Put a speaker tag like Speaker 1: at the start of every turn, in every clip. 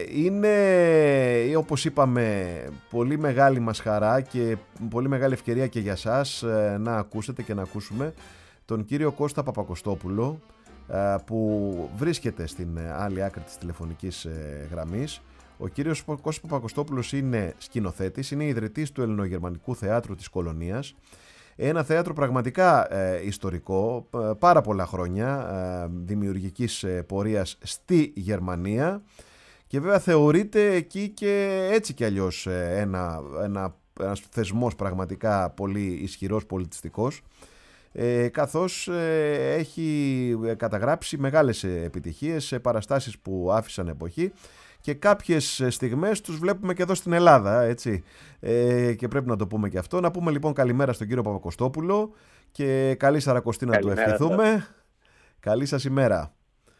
Speaker 1: Είναι, όπως είπαμε, πολύ μεγάλη μας χαρά και πολύ μεγάλη ευκαιρία και για σας να ακούσετε και να ακούσουμε τον κύριο Κώστα Παπακοστόπουλο, που βρίσκεται στην άλλη άκρη της τηλεφωνικής γραμμής. Ο κύριος Κώστας Παπακοστόπουλος είναι σκηνοθέτης, είναι ιδρυτής του Ελληνογερμανικού Θεάτρου της Κολωνίας. Ένα θέατρο πραγματικά ιστορικό, πάρα πολλά χρόνια δημιουργικής πορείας στη Γερμανία, και βέβαια θεωρείται εκεί και έτσι κι αλλιώς ένας θεσμός πραγματικά πολύ ισχυρός, πολιτιστικός, καθώς έχει καταγράψει μεγάλες επιτυχίες σε παραστάσεις που άφησαν εποχή, και κάποιες στιγμές τους βλέπουμε και εδώ στην Ελλάδα, έτσι, και πρέπει να το πούμε και αυτό. Να πούμε λοιπόν καλημέρα στον κύριο Παπακοστόπουλο και καλή Σαρακοστή να του ευχηθούμε. Σας. Καλή σας ημέρα.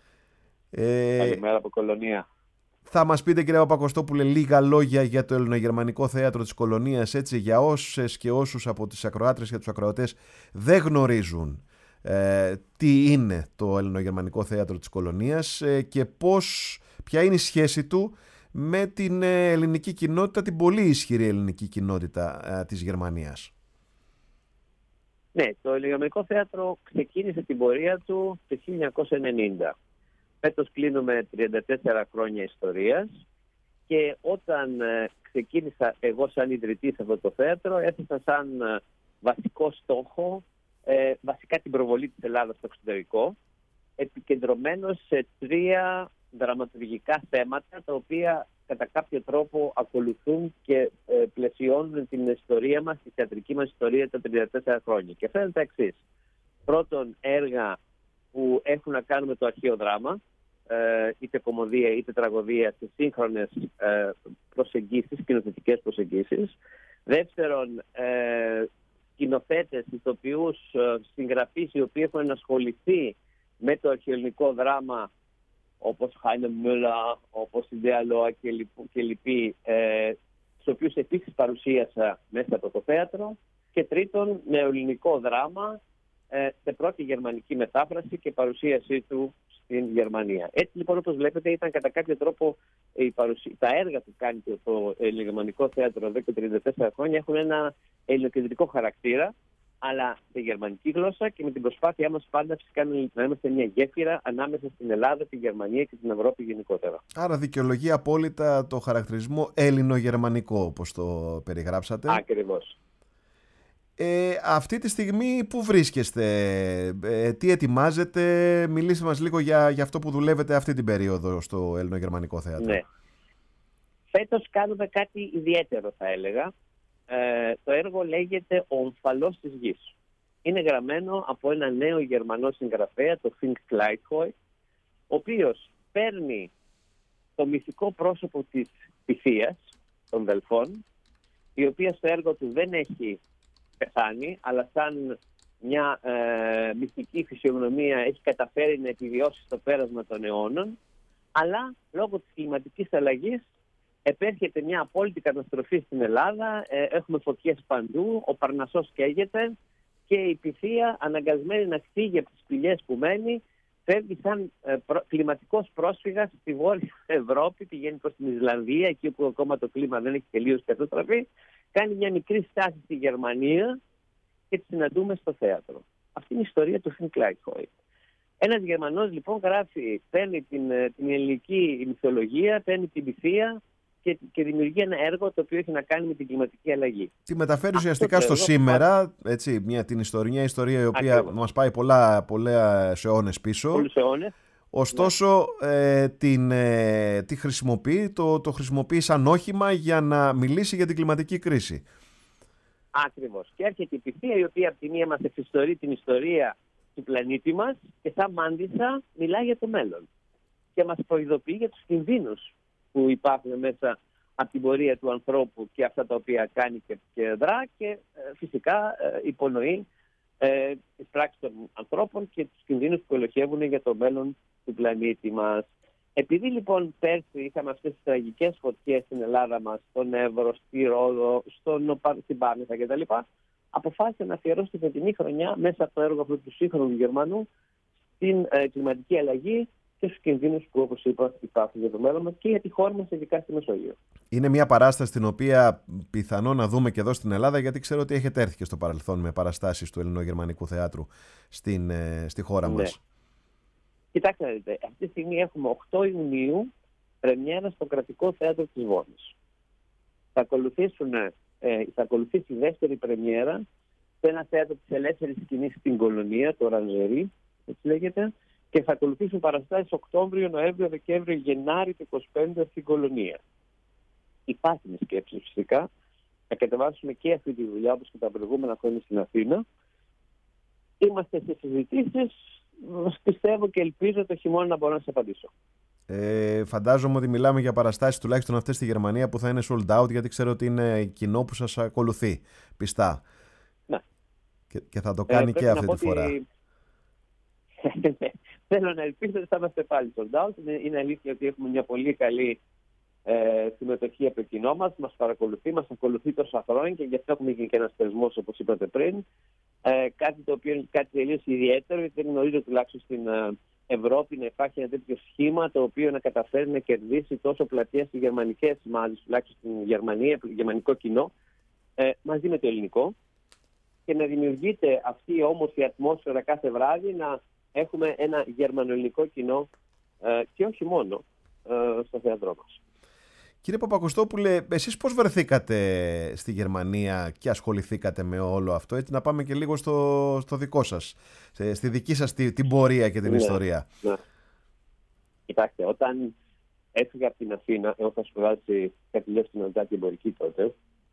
Speaker 2: Καλημέρα από Κολωνία.
Speaker 1: Θα μας πείτε, κύριε Παπακοστόπουλε, λίγα λόγια για το Ελληνογερμανικό Θέατρο της Κολωνίας, έτσι, για όσες και όσους από τις ακροάτρες και τους ακροατές δεν γνωρίζουν τι είναι το Ελληνογερμανικό Θέατρο της Κολωνίας και ποια είναι η σχέση του με την ελληνική κοινότητα, την πολύ ισχυρή ελληνική κοινότητα της Γερμανίας.
Speaker 2: Ναι, το Ελληνογερμανικό Θέατρο ξεκίνησε την πορεία του το 1990. Φέτος κλείνουμε 34 χρόνια ιστορίας, και όταν ξεκίνησα εγώ σαν ιδρυτής αυτό το θέατρο, έθεσα σαν βασικό στόχο βασικά την προβολή της Ελλάδας στο εξωτερικό, επικεντρωμένος σε 3 δραματουργικά θέματα, τα οποία κατά κάποιο τρόπο ακολουθούν και πλαισιώνουν την ιστορία μας, τη θεατρική μας ιστορία τα 34 χρόνια. Και αυτά είναι τα εξής. Πρώτον, έργα που έχουν να κάνουν με το αρχαίο δράμα, είτε κωμωδία είτε τραγωδία, σε σύγχρονες προσεγγίσεις, σκηνοθετικές προσεγγίσεις. Δεύτερον, σκηνοθέτες, ηθοποιούς, συγγραφείς οι οποίοι έχουν ασχοληθεί με το αρχαιοελληνικό δράμα, όπως Χάινε Μούλα, όπως η Ντέα Λόα και λοιποί, τους οποίους επίσης παρουσίασα μέσα από το θέατρο. Και τρίτον, νεοελληνικό δράμα σε πρώτη γερμανική μετάφραση και παρουσίασή του στην Γερμανία. Έτσι λοιπόν, όπως βλέπετε, ήταν κατά κάποιο τρόπο τα έργα που κάνει το Ελληνογερμανικό Θέατρο εδώ και 34 χρόνια έχουν ένα ελληνοκεντρικό χαρακτήρα, αλλά σε γερμανική γλώσσα, και με την προσπάθειά μας πάντα φυσικά να είμαστε μια γέφυρα ανάμεσα στην Ελλάδα, τη Γερμανία και την Ευρώπη γενικότερα.
Speaker 1: Άρα δικαιολογεί απόλυτα το χαρακτηρισμό ελληνογερμανικό, όπως το περιγράψατε.
Speaker 2: Ακριβώς.
Speaker 1: Αυτή τη στιγμή πού βρίσκεστε, τι ετοιμάζετε, μιλήστε μας λίγο για αυτό που δουλεύετε αυτή την περίοδο στο Ελληνογερμανικό Θέατρο.
Speaker 2: Ναι. Φέτος κάνουμε κάτι ιδιαίτερο, θα έλεγα. Το έργο λέγεται «Ο Ομφαλός της Γης». Είναι γραμμένο από ένα νέο Γερμανό συγγραφέα, το Φινκ Κλάιτχόι, ο οποίος παίρνει το μυθικό πρόσωπο της Πυθίας, των Δελφών, η οποία στο έργο του δεν έχει πεθάνει, αλλά σαν μια μυθική φυσιογνωμία έχει καταφέρει να επιβιώσει στο πέρασμα των αιώνων, αλλά λόγω της κλιματικής αλλαγής επέρχεται μια απόλυτη καταστροφή στην Ελλάδα, έχουμε φωτιές παντού, ο Παρνασσός καίγεται και η Πυθία, αναγκασμένη να φύγει από τις σπηλιές που μένει, φεύγει σαν κλιματικός πρόσφυγας στη Βόρεια Ευρώπη, πηγαίνει προς την Ισλανδία, εκεί όπου ακόμα το κλίμα δεν έχει τελείως καταστραφεί, κάνει μια μικρή στάση στη Γερμανία και τη συναντούμε στο θέατρο. Αυτή είναι η ιστορία του Φινκ Κλάιτχόι. Ένας Γερμανός λοιπόν παίρνει την ελληνική μυθολογία, παίρνει την Πυθία και δημιουργεί ένα έργο το οποίο έχει να κάνει με την κλιματική αλλαγή.
Speaker 1: Τη μεταφέρει ουσιαστικά στο σήμερα, έτσι, την ιστορία η οποία μας πάει πολλά αιώνες πίσω.
Speaker 2: Πολλούς αιώνες.
Speaker 1: Ωστόσο, τη χρησιμοποιεί, το χρησιμοποιεί σαν όχημα για να μιλήσει για την κλιματική κρίση.
Speaker 2: Ακριβώς. Και έρχεται η Πυθία, η οποία από τη μία μας εξιστορεί την ιστορία του πλανήτη μας και σαν μάντισσα μιλάει για το μέλλον. Και μας προειδοποιεί για τους κινδύνους που υπάρχουν μέσα από την πορεία του ανθρώπου και αυτά τα οποία κάνει και δρά, και φυσικά υπονοεί τις πράξεις των ανθρώπων και τους κινδύνους που ελοχεύουν για το μέλλον του πλανήτη μας. Επειδή λοιπόν πέρσι είχαμε αυτές τις τραγικές φωτιές στην Ελλάδα μας, στον Εύρο, στη Ρόδο, στην Πάρνηθα κτλ., αποφάσισα να αφιερώσω τη φετινή χρονιά μέσα από το έργο αυτού του σύγχρονου Γερμανού στην κλιματική αλλαγή και στους κινδύνους που, όπως είπα, υπάρχουν για το μέλλον μας και για τη χώρα μας, ειδικά στη Μεσόγειο.
Speaker 1: Είναι μια παράσταση την οποία πιθανό να δούμε και εδώ στην Ελλάδα, γιατί ξέρω ότι έχετε έρθει και στο παρελθόν με παραστάσεις του Ελληνογερμανικού Θεάτρου στη χώρα μας.
Speaker 2: Κοιτάξτε να δείτε, αυτή τη στιγμή έχουμε 8 Ιουνίου πρεμιέρα στο Κρατικό Θέατρο της Βόνης. Θα ακολουθήσει η δεύτερη πρεμιέρα σε ένα θέατρο της ελεύθερης σκηνής στην Κολονία, το Ρανζερί, έτσι λέγεται, και θα ακολουθήσουν παραστάσεις Οκτώβριο, Νοέμβριο, Δεκέμβριο, Γενάρη του 25 στην Κολονία. Υπάρχουν σκέψεις φυσικά να κατεβάσουμε και αυτή τη δουλειά όπως και τα προηγούμενα χρόνια στην Αθήνα. Είμαστε σε συζητήσεις, πιστεύω και ελπίζω το χειμώνα να μπορώ να σας απαντήσω.
Speaker 1: Φαντάζομαι ότι μιλάμε για παραστάσεις τουλάχιστον αυτές στη Γερμανία που θα είναι sold out, γιατί ξέρω ότι είναι κοινό που σας ακολουθεί πιστά.
Speaker 2: Ναι.
Speaker 1: Και θα το κάνει και αυτή τη φορά.
Speaker 2: Θέλω να ελπίζω ότι θα είμαστε πάλι sold out. Είναι αλήθεια ότι έχουμε μια πολύ καλή συμμετοχή από το κοινό μας παρακολουθεί, μας ακολουθεί τόσα χρόνια και γι' αυτό έχουμε γίνει και ένας θεσμός, όπως είπατε πριν. Κάτι το οποίο είναι κάτι τελείως ιδιαίτερο, γιατί δεν γνωρίζω τουλάχιστον στην Ευρώπη να υπάρχει ένα τέτοιο σχήμα το οποίο να καταφέρει να κερδίσει τόσο πλατεία στις γερμανικές μάζες, τουλάχιστον στην Γερμανία, το γερμανικό κοινό, μαζί με το ελληνικό, και να δημιουργείται αυτή η όμορφη ατμόσφαιρα κάθε βράδυ, να έχουμε ένα γερμανοελληνικό κοινό και όχι μόνο στο θέατρό μας.
Speaker 1: Κύριε Παπακοστόπουλε, εσείς πώς βρεθήκατε στη Γερμανία και ασχοληθήκατε με όλο αυτό, έτσι να πάμε και λίγο στο δικό σας, στη δική σας την πορεία και την ιστορία.
Speaker 2: Ναι. Κοιτάξτε, όταν έφυγα από την Αθήνα, εγώ είχα σπουδάσει καθηγητή στην Αντζάκη εμπορική τότε,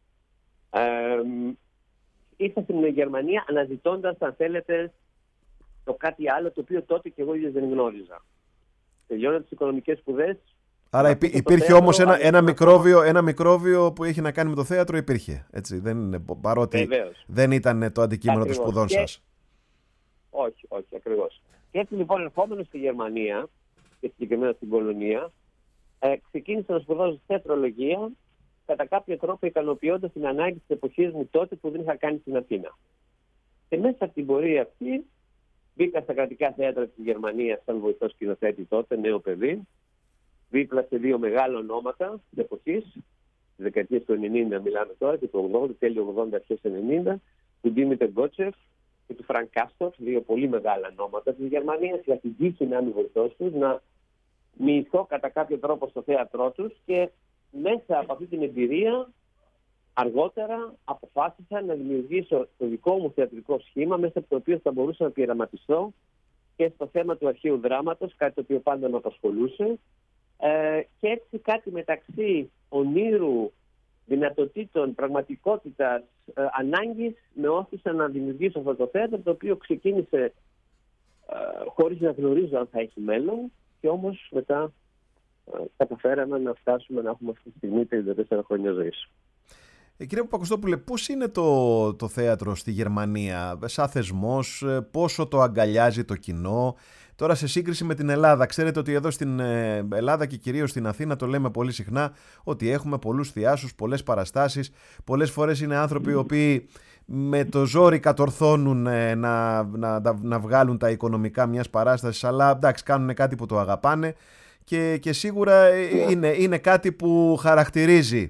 Speaker 2: ήρθα στην Γερμανία αναζητώντας, αν θέλετε, το κάτι άλλο το οποίο τότε και εγώ ίδιος δεν γνώριζα. Τελειώνω τις οικονομικές σπουδές.
Speaker 1: Άρα υπήρχε όμως ένα μικρόβιο που έχει να κάνει με το θέατρο, υπήρχε. Έτσι, παρότι
Speaker 2: βεβαίως
Speaker 1: δεν ήταν το αντικείμενο των σπουδών σας.
Speaker 2: Όχι, ακριβώς. Και έτσι λοιπόν, ερχόμενος στη Γερμανία και συγκεκριμένα στην Κολονία, ξεκίνησα να σπουδάζω θεατρολογία, κατά κάποιο τρόπο ικανοποιώντας την ανάγκη της εποχής μου τότε που δεν είχα κάνει στην Αθήνα. Και μέσα από την πορεία αυτή μπήκα στα κρατικά θέατρα της Γερμανίας σαν βοηθός σκηνοθέτη τότε, νέο παιδί, δίπλα σε δύο μεγάλα ονόματα της εποχής, της δεκαετίας του 90 μιλάμε τώρα, και του 80, τέλειο 80, αρχές 90, του Ντίμιτερ Γκότσεφ και του Φρανκ Κάστορφ, δύο πολύ μεγάλα ονόματα της Γερμανίας. Είχα την τύχη να είμαι βοηθός τους, να μοιηθώ κατά κάποιο τρόπο στο θέατρό τους, και μέσα από αυτή την εμπειρία αργότερα αποφάσισα να δημιουργήσω το δικό μου θεατρικό σχήμα, μέσα από το οποίο θα μπορούσα να πειραματιστώ και στο θέμα του αρχαίου δράματος, κάτι το οποίο πάντα με απασχολούσε, και έτσι κάτι μεταξύ ονείρου, δυνατοτήτων, πραγματικότητας, ανάγκης, με όθησε να δημιουργήσω αυτό το θέατρο, το οποίο ξεκίνησε χωρίς να γνωρίζω αν θα έχει μέλλον, και όμως μετά καταφέραμε να φτάσουμε να έχουμε αυτή τη στιγμή 34 χρόνια ζωής.
Speaker 1: Κύριε Παπακοστόπουλε, πώς είναι το θέατρο στη Γερμανία σαν θεσμός, πόσο το αγκαλιάζει το κοινό, τώρα σε σύγκριση με την Ελλάδα? Ξέρετε ότι εδώ στην Ελλάδα και κυρίως στην Αθήνα το λέμε πολύ συχνά ότι έχουμε πολλούς θειάσους, πολλές παραστάσεις, πολλές φορές είναι άνθρωποι οι οποίοι με το ζόρι κατορθώνουν να βγάλουν τα οικονομικά μιας παράστασης, αλλά εντάξει, κάνουν κάτι που το αγαπάνε και σίγουρα είναι κάτι που χαρακτηρίζει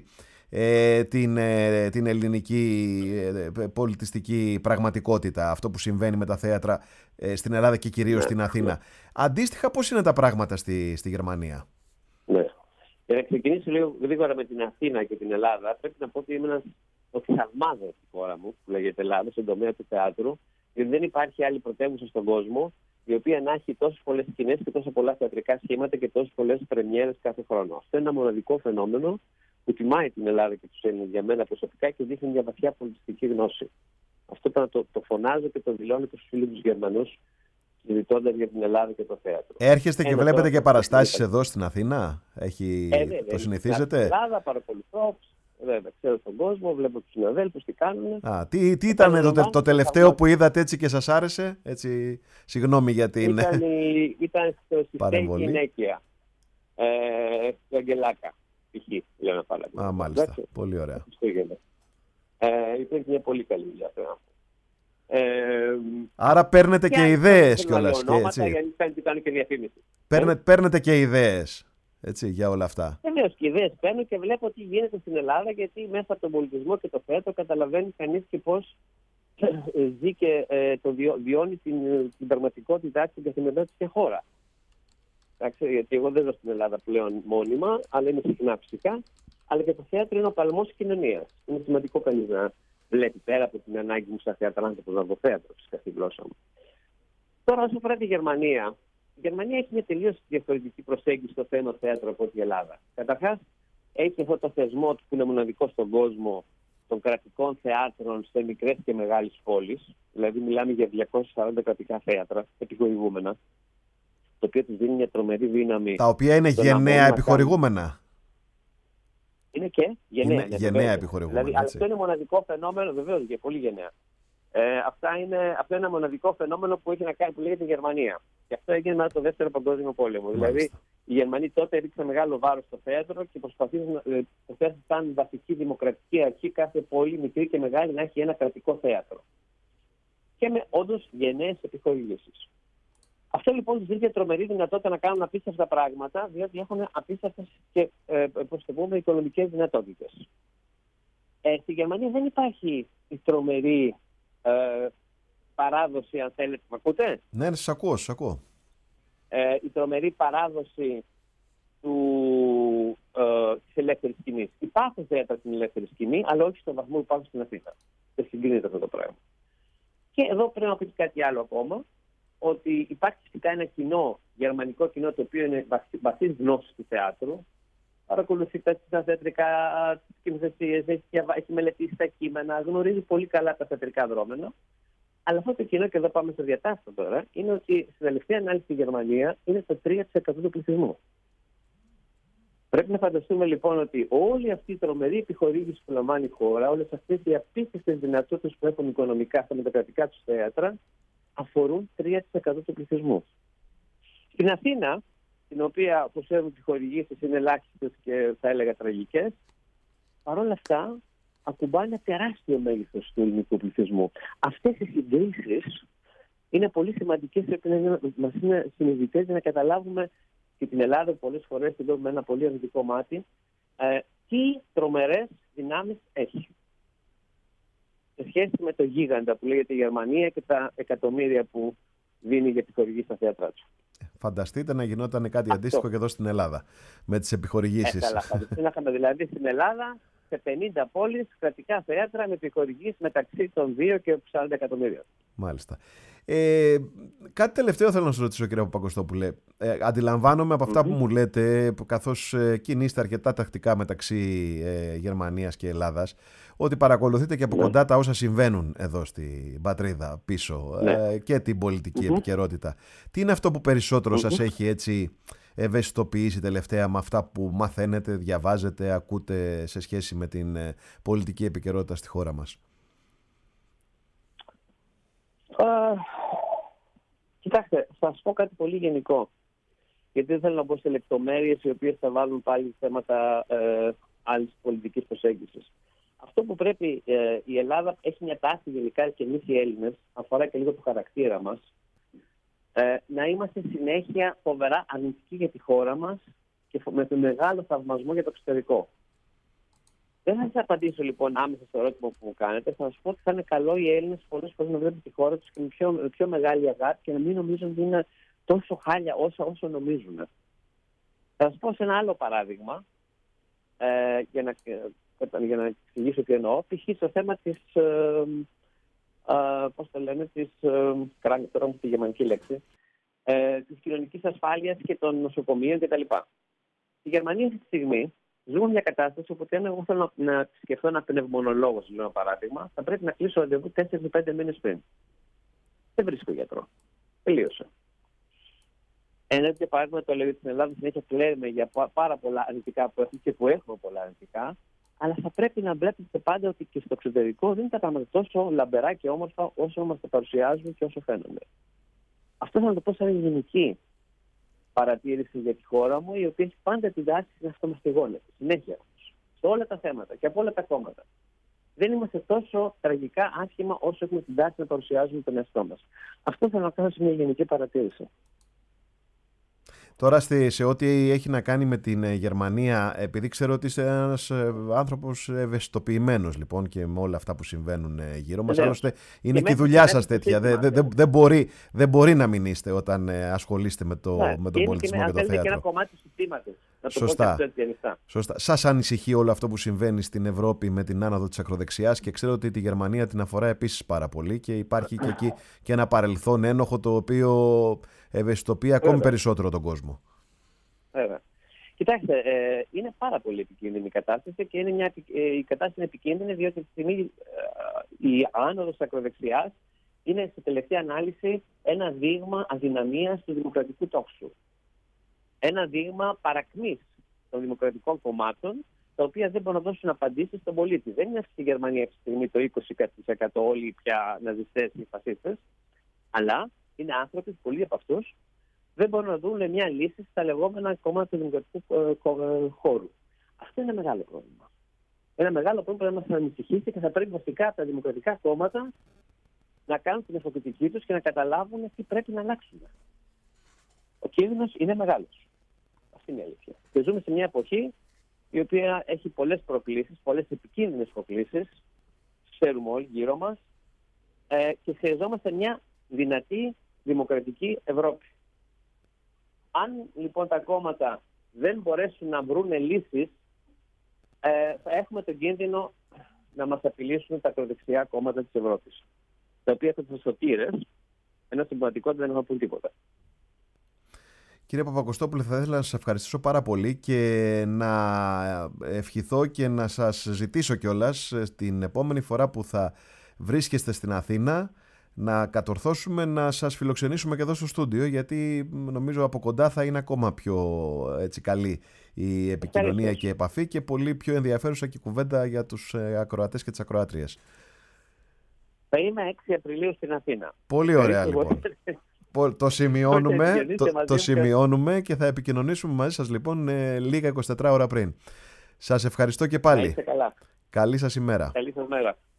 Speaker 1: την ελληνική πολιτιστική πραγματικότητα, αυτό που συμβαίνει με τα θέατρα στην Ελλάδα και κυρίως στην Αθήνα. Αντίστοιχα, πώς είναι τα πράγματα στη Γερμανία?
Speaker 2: Ναι. Για να ξεκινήσω λίγο γρήγορα με την Αθήνα και την Ελλάδα, πρέπει να πω ότι είμαι ένας οφθαλμάδος στη χώρα μου, που λέγεται Ελλάδα, στον τομέα του θεάτρου, γιατί δεν υπάρχει άλλη πρωτεύουσα στον κόσμο η οποία να έχει τόσες πολλές σκηνές και τόσα πολλά θεατρικά σχήματα και τόσες πολλές πρεμιέρες κάθε χρόνο. Αυτό είναι ένα μοναδικό φαινόμενο που τιμάει την Ελλάδα και τους Έλληνες για μένα προσωπικά και δείχνει μια βαθιά πολιτιστική γνώση. Αυτό το φωνάζω και το δηλώνω και στους φίλους τους Γερμανούς, συζητώντας για την Ελλάδα και το θέατρο.
Speaker 1: Έρχεστε και βλέπετε και παραστάσεις εδώ στην Αθήνα? Το συνηθίζετε?
Speaker 2: Στην Ελλάδα παρακολουθώ, βέβαια, ξέρω τον κόσμο, βλέπω τους συναδέλφους τι κάνουν.
Speaker 1: Τι ήταν το τελευταίο που είδατε έτσι και σας άρεσε? Έτσι, συγγνώμη για την
Speaker 2: ήταν στη γυναίκεια του Αγγελάκα. Λέω ένα παράδειγμα.
Speaker 1: Μάλιστα. Πολύ ωραία.
Speaker 2: Ήταν μια πολύ καλή δουλειά.
Speaker 1: Άρα παίρνετε και ιδέες κιόλας.
Speaker 2: Γιατί κάνουν και διαφήμιση.
Speaker 1: Παίρνετε και ιδέες, έτσι, για όλα αυτά.
Speaker 2: Βεβαίως και ιδέες παίρνω και βλέπω τι γίνεται στην Ελλάδα, γιατί μέσα από τον πολιτισμό και το θέατρο καταλαβαίνει κανείς και πώς ζει και βιώνει την πραγματικότητά, την καθημερινότητα και χώρα. Εντάξει, γιατί εγώ δεν ζω στην Ελλάδα πλέον μόνιμα, αλλά είμαι συχνά φυσικά. Αλλά και το θέατρο είναι ο παλμός της κοινωνίας. Είναι σημαντικό κανείς να βλέπει πέρα από την ανάγκη μου σαν θεατράνθρωπος να δω θέατρο, φυσικά στη γλώσσα μου. Τώρα, όσο αφορά τη Γερμανία, η Γερμανία έχει μια τελείως διαφορετική προσέγγιση στο θέμα θέατρο από την Ελλάδα. Καταρχάς, έχει αυτό το θεσμό που είναι μοναδικό στον κόσμο των κρατικών θεάτρων σε μικρές και μεγάλες πόλεις. Δηλαδή, μιλάμε για 240 κρατικά θέατρα επιχορηγούμενα, το οποίο τους δίνει μια τρομερή δύναμη.
Speaker 1: Τα οποία είναι γενναία επιχορηγούμενα.
Speaker 2: Είναι και
Speaker 1: γενναία επιχορηγούμενα.
Speaker 2: Δηλαδή, αυτό είναι μοναδικό φαινόμενο, βεβαίως, και πολύ γενναία. Αυτό είναι ένα μοναδικό φαινόμενο που έχει να κάνει, που λέγεται Γερμανία. Και αυτό έγινε μετά το Δεύτερο Παγκόσμιο Πόλεμο.
Speaker 1: Μάλιστα.
Speaker 2: Δηλαδή, οι Γερμανοί τότε έριξαν μεγάλο βάρος στο θέατρο και προσπαθήσαν το θέατρο σαν βασική δημοκρατική αρχή, κάθε πόλη, μικρή και μεγάλη, να έχει ένα κρατικό θέατρο. Και με όντως γενναίες επιχορηγήσεις. Αυτό λοιπόν τους δίνει τρομερή δυνατότητα να κάνουν απίστευτα πράγματα, διότι έχουν απίστευτες και οικονομικές δυνατότητες. Στη Γερμανία δεν υπάρχει η τρομερή παράδοση, αν θέλετε. Μ' ακούτε?
Speaker 1: Ναι, σας ακούω.
Speaker 2: Η τρομερή παράδοση της ελεύθερης σκηνής. Υπάρχουν θέατρα στην ελεύθερη σκηνή, αλλά όχι στον βαθμό που υπάρχουν στην Αθήνα. Δεν συγκρίνεται αυτό το πράγμα. Και εδώ πρέπει να πω κάτι άλλο ακόμα, ότι υπάρχει φυσικά ένα κοινό, γερμανικό κοινό, το οποίο είναι βαθύς γνώσης του θεάτρου. Παρακολουθεί τα θεατρικά σκηνοθεσίες, έχει μελετήσει τα κείμενα, γνωρίζει πολύ καλά τα θεατρικά δρόμενα. Αλλά αυτό το κοινό, και εδώ πάμε στο διατάστατο τώρα, είναι ότι στην τελευταία ανάλυση στη Γερμανία είναι το 3% του πληθυσμού. Πρέπει να φανταστούμε λοιπόν ότι όλη αυτή η τρομερή επιχορήγηση που λαμβάνει η χώρα, όλες αυτές οι απίστευτες δυνατότητες που έχουν οικονομικά στα μετακρατικά τους θέατρα, αφορούν 3% του πληθυσμού. Στην Αθήνα, την οποία, όπως ξέρουμε, οι χορηγήσεις είναι ελάχιστες και θα έλεγα τραγικές, παρόλα αυτά ακουμπάνε ένα τεράστιο μέγεθος του ελληνικού πληθυσμού. Αυτές οι συγκρίσεις είναι πολύ σημαντικές, πρέπει να μας είναι συνειδητές για να καταλάβουμε και την Ελλάδα πολλές φορές τη δούμε με ένα πολύ αρνητικό μάτι, τι τρομερές δυνάμεις έχει. Σε σχέση με το γίγαντα που λέγεται η Γερμανία και τα εκατομμύρια που δίνει για επιχορηγήσεις στα θέατρά του.
Speaker 1: Φανταστείτε να γινόταν κάτι αντίστοιχο και εδώ στην Ελλάδα με τις επιχορηγήσεις.
Speaker 2: Καλά, φανταστείτε να είχαμε δηλαδή στην Ελλάδα σε 50 πόλεις κρατικά θέατρα με επιχορηγήσεις μεταξύ των 2 και 40 εκατομμύριων.
Speaker 1: Μάλιστα. Κάτι τελευταίο θέλω να σας ρωτήσω, κύριε Παπακοστόπουλε. Αντιλαμβάνομαι από αυτά που μου λέτε, καθώς κινείστε αρκετά τακτικά μεταξύ Γερμανίας και Ελλάδας, ότι παρακολουθείτε και από κοντά τα όσα συμβαίνουν εδώ στην πατρίδα πίσω, και την πολιτική επικαιρότητα. Τι είναι αυτό που περισσότερο σας έχει έτσι ευαισθητοποιήσει τελευταία με αυτά που μαθαίνετε, διαβάζετε, ακούτε σε σχέση με την πολιτική επικαιρότητα στη χώρα μας?
Speaker 2: Κοιτάξτε, θα σας πω κάτι πολύ γενικό. Γιατί δεν θέλω να μπω σε λεπτομέρειες οι οποίες θα βάλουν πάλι θέματα άλλης πολιτικής προσέγγισης. Αυτό που πρέπει, η Ελλάδα έχει μια τάση γενικά, και εμείς οι Έλληνες, αφορά και λίγο το χαρακτήρα μας, να είμαστε συνέχεια φοβερά αρνητικοί για τη χώρα μας και με μεγάλο θαυμασμό για το εξωτερικό. Δεν θα σας απαντήσω λοιπόν άμεσα στο ερώτημα που μου κάνετε. Θα σας πω ότι θα είναι καλό οι Έλληνες πολλές φορές να βλέπουν τη χώρα τους και με πιο μεγάλη αγάπη και να μην νομίζουν ότι είναι τόσο χάλια όσο νομίζουν. Θα σας πω σε ένα άλλο παράδειγμα, για να εξηγήσω τι εννοώ. Π.χ. στο θέμα της, τώρα μου τη γερμανική λέξη, της κοινωνικής ασφάλειας και των νοσοκομείων κτλ. Στη Γερμανία αυτή τη στιγμή ζούμε μια κατάσταση όπου αν εγώ θέλω να σκεφτώ ένα πνευμονολόγο, λέω ένα παράδειγμα, θα πρέπει να κλείσω ραντεβού 4-5 μήνες πριν. Δεν βρίσκω γιατρό. Τελείωσε. Ένα τέτοιο παράδειγμα το λέω στην Ελλάδα συνέχεια κλαίμε για πάρα πολλά αρνητικά που έχουμε και που έχουμε πολλά αρνητικά, αλλά θα πρέπει να βλέπετε πάντα ότι και στο εξωτερικό δεν είναι τα πράγματα τόσο λαμπερά και όμορφα όσο μας τα παρουσιάζουν και όσο φαίνονται. Αυτό θα το πω σαν γενική παρατήρηση για τη χώρα μου, η οποία έχει πάντα την τάση να αυτομαστιγώνεται. Συνέχεια. Σε όλα τα θέματα και από όλα τα κόμματα. δεν είμαστε τόσο τραγικά άσχημα όσο έχουμε την τάση να παρουσιάζουμε τον εαυτό μας. Αυτό θέλω να κάνω σε μια γενική παρατήρηση.
Speaker 1: Τώρα σε ό,τι έχει να κάνει με την Γερμανία, επειδή ξέρω ότι είσαι ένας άνθρωπος ευαισθητοποιημένος λοιπόν και με όλα αυτά που συμβαίνουν γύρω μας, άλλωστε είναι και η δουλειά σας τέτοια, δεν μπορεί να μην είστε όταν ασχολείστε με τον πολιτισμό και το θέατρο.
Speaker 2: Είναι και ένα κομμάτι του συστήματος. Σωστά.
Speaker 1: Σας ανησυχεί όλο αυτό που συμβαίνει στην Ευρώπη με την άνοδο της ακροδεξιάς, και ξέρω ότι τη Γερμανία την αφορά επίσης πάρα πολύ και υπάρχει και εκεί και ένα παρελθόν ένοχο το οποίο ευαισθητοποιεί ακόμη περισσότερο τον κόσμο.
Speaker 2: Βέβαια. Κοιτάξτε, είναι πάρα πολύ επικίνδυνη η κατάσταση και η κατάσταση είναι επικίνδυνη διότι τη στιγμή η άνοδος της ακροδεξιάς είναι σε τελευταία ανάλυση ένα δείγμα αδυναμίας του δημοκρατικού τόξου. Ένα δείγμα παρακμής των δημοκρατικών κομμάτων, τα οποία δεν μπορούν να δώσουν απαντήσεις στον πολίτη. Δεν είναι στη Γερμανία αυτή τη στιγμή το 20% όλοι πια ναζιστές ή φασίστες, αλλά είναι άνθρωποι, πολλοί από αυτούς, δεν μπορούν να δουν μια λύση στα λεγόμενα κόμματα του δημοκρατικού χώρου. Αυτό είναι ένα μεγάλο πρόβλημα. Ένα μεγάλο πρόβλημα που θα μας ανησυχήσει και θα πρέπει βασικά τα δημοκρατικά κόμματα να κάνουν την αυτοκριτική τους και να καταλάβουν τι πρέπει να αλλάξουν. Ο κίνδυνος είναι μεγάλος. Αυτή είναι η αλήθεια. Και ζούμε σε μια εποχή η οποία έχει πολλές προκλήσεις, πολλές επικίνδυνες προκλήσεις, ξέρουμε όλοι γύρω μας, και χρειαζόμαστε μια δυνατή δημοκρατική Ευρώπη. Αν λοιπόν τα κόμματα δεν μπορέσουν να βρουν λύσεις, θα έχουμε τον κίνδυνο να μας απειλήσουν τα ακροδεξιά κόμματα της Ευρώπης, τα οποία θα τους σωτήρες, ενώ στην πραγματικότητα δεν έχουν πούν τίποτα.
Speaker 1: Κύριε Παπακοστόπουλε, θα ήθελα να σας ευχαριστήσω πάρα πολύ και να ευχηθώ και να σας ζητήσω κιόλας την επόμενη φορά που θα βρίσκεστε στην Αθήνα να κατορθώσουμε να σας φιλοξενήσουμε και εδώ στο στούντιο, γιατί νομίζω από κοντά θα είναι ακόμα πιο καλή η επικοινωνία και η επαφή και πολύ πιο ενδιαφέρουσα και η κουβέντα για τους ακροατές και τις ακροάτριες.
Speaker 2: Θα είμαι 6 Απριλίου στην Αθήνα.
Speaker 1: Πολύ ωραία λοιπόν. Το σημειώνουμε και θα επικοινωνήσουμε μαζί σας λοιπόν λίγα 24 ώρα πριν. Σας ευχαριστώ και πάλι.
Speaker 2: Καλά.
Speaker 1: Καλή σας ημέρα.
Speaker 2: Καλή σας μέρα.